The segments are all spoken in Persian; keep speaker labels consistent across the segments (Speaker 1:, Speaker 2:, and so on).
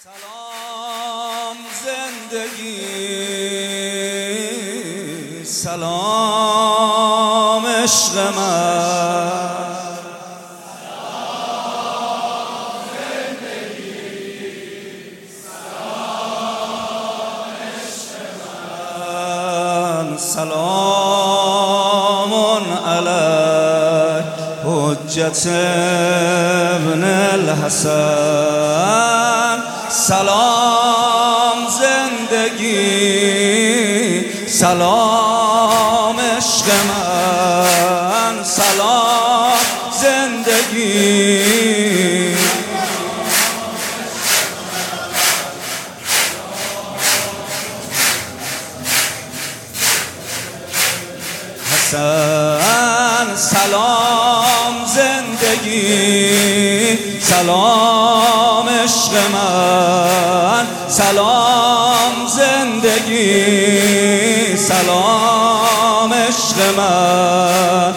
Speaker 1: سلام زندگی، سلام عشق من،
Speaker 2: سلام زندگی، سلام عشق
Speaker 1: من، سلام علیک حجت ابن الحسن. سلام زندگی، سلام عشق من، سلام زندگی، حسن. سلام زندگی، سلام عشق من، سلام زندگی، سلام عشق من،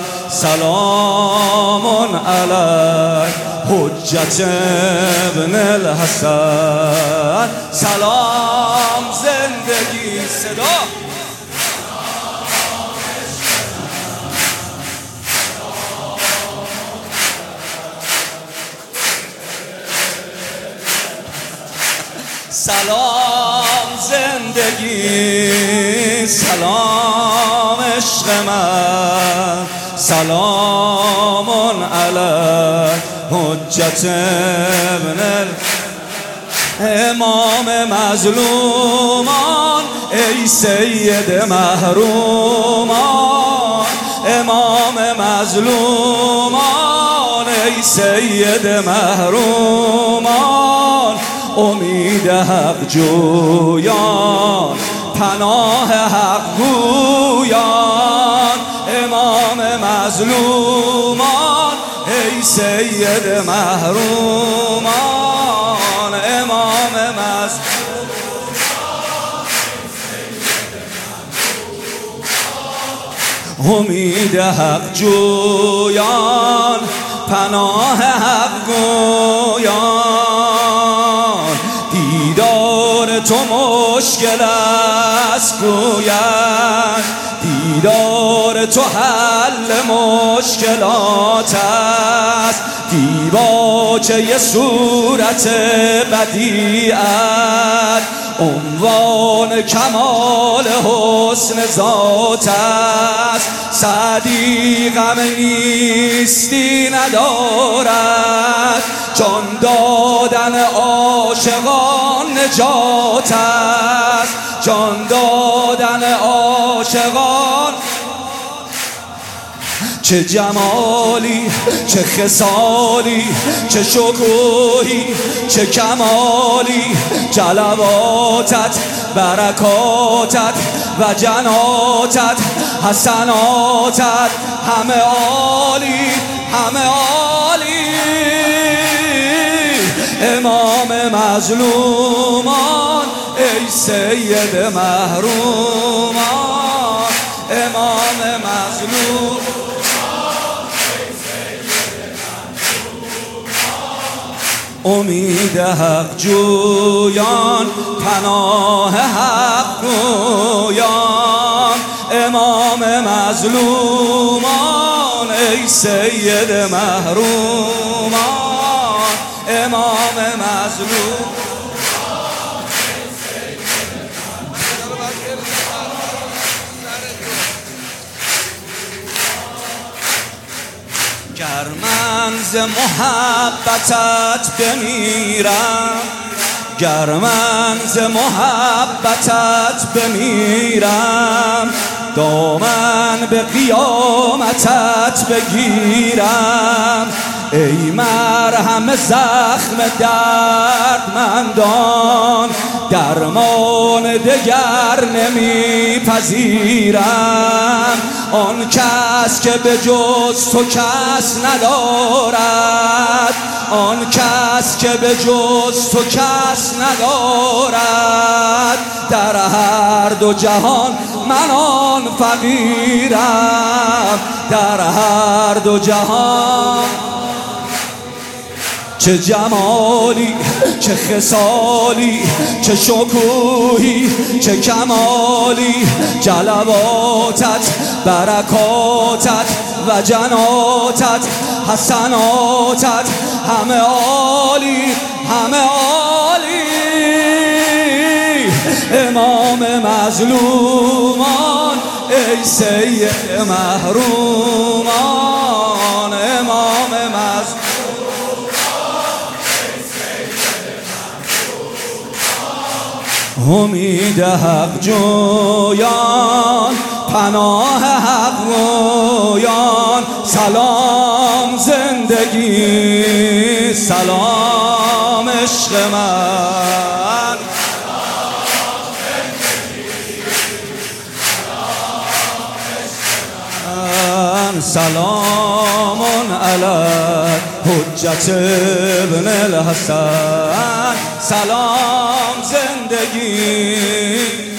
Speaker 1: سلام علیک حجت ابن الحسن. سلام زندگی، صدا سلام زندگی، سلام عشق من، سلام علیک حجت ابن امام مظلومان، ای سید محرومان، امام مظلومان، ای سید محرومان، امید حق جویان، پناه حق گویان، امام مظلومان، ای سید محرومان، امام مظلومان، امید حق جویان، پناه حق گویان، دیدار تو مشکل است گویند، دیدار تو حل مشکلات است، دیباچه یه صورت بدیعت، عنوان کمال حسن ذات است، سعدی غم نیستی ندارد، جان دادن عاشقان نجات است، جان دادن عاشقان. چه جمالی، چه خصالی، چه شکوهی، چه کمالی، جلواتت، برکاتت و جناتت، حسناتت، همه عالی، همه عالی. امام مظلومان، ای سید محرومان، امام مظلوم، امید حق جویان، پناه حق گویان، امام مظلومان، ای سید محرومان، امام مظلوم. گر من ز محبتت بمیرم، گر من ز محبتت بمیرم، دامن به قیامتت بگیرم، ای مرهم زخم دردمندان، درمان دگر نمیپذیرم، آن کس که به جز تو کس ندارد، آن کس که به جز تو کس ندارد، در هر دو جهان من آن فقیرم، در هر دو جهان چه جمالی، چه خصالی، چه شکوهی، چه کمالی، جلواتت، برکاتت و جناتت، حسناتت همه عالی، همه عالی. امام مظلومان ای سید محرومان، امام مظلومان امید حق جویان، پناه حق رویان، سلام زندگی، سلام عشق من، سلام علی حجت ابن الحسن، سلام زندگی.